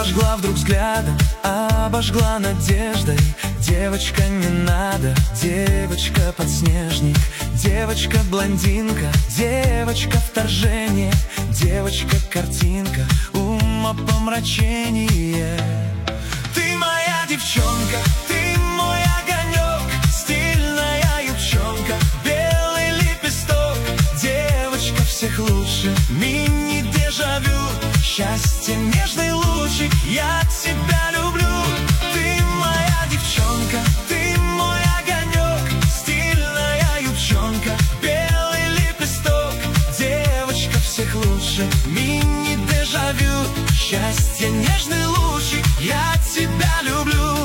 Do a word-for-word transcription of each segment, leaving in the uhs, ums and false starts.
Обожгла вдруг взглядом, обожгла надеждой. Девочка не надо, девочка подснежник, девочка-блондинка, девочка-вторжение, девочка-картинка, умопомрачение. Ты моя девчонка, ты мой огонек, стильная юбчонка, белый лепесток, девочка всех лучше, мини-дежавю, счастье, нежный лучик, я тебя люблю. Ты моя девчонка, ты мой огонек, стильная юбчонка, белый лепесток, девочка всех лучше, мини-дежавю, счастье, нежный лучик, я тебя люблю.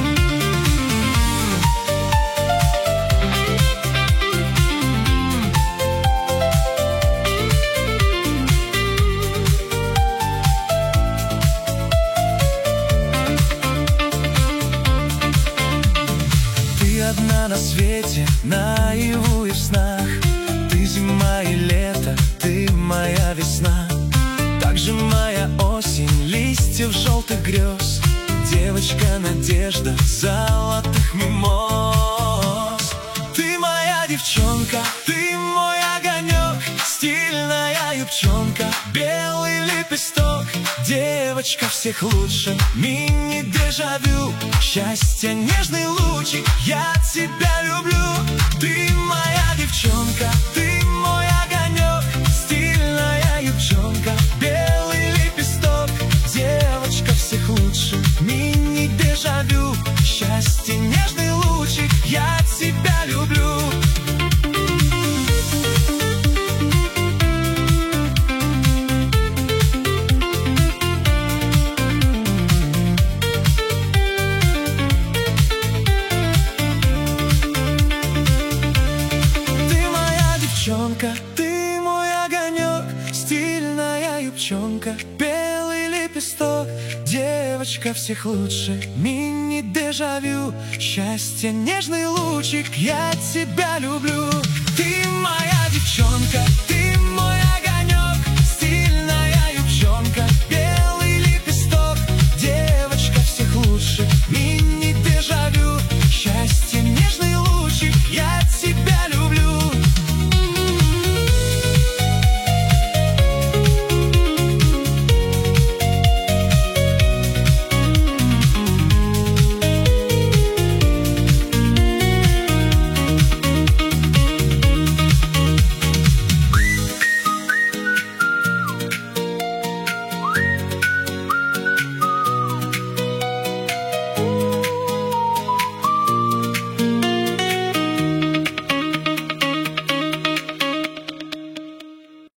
Одна на свете, наяву и в снах. Ты зима и лето, ты моя весна, также моя осень, листьев желтых грез, девочка надежда золотых мимоз. Ты моя девчонка, ты мой огонек, стильная юбчонка, белый лепесток, девочка всех лучше, мини-дежавю, счастье, нежный лучик, я тебя люблю. Ты моя девчонка, ты мой огонек, стильная юбчонка, белый лепесток, девочка всех лучше, мини-дежавю, счастье, нежный лучик, я тебя люблю. Ты мой огонек, стильная юбчонка, белый лепесток, девочка всех лучше, мини-дежавю, счастье, нежный лучик, я тебя люблю. Ты моя девчонка.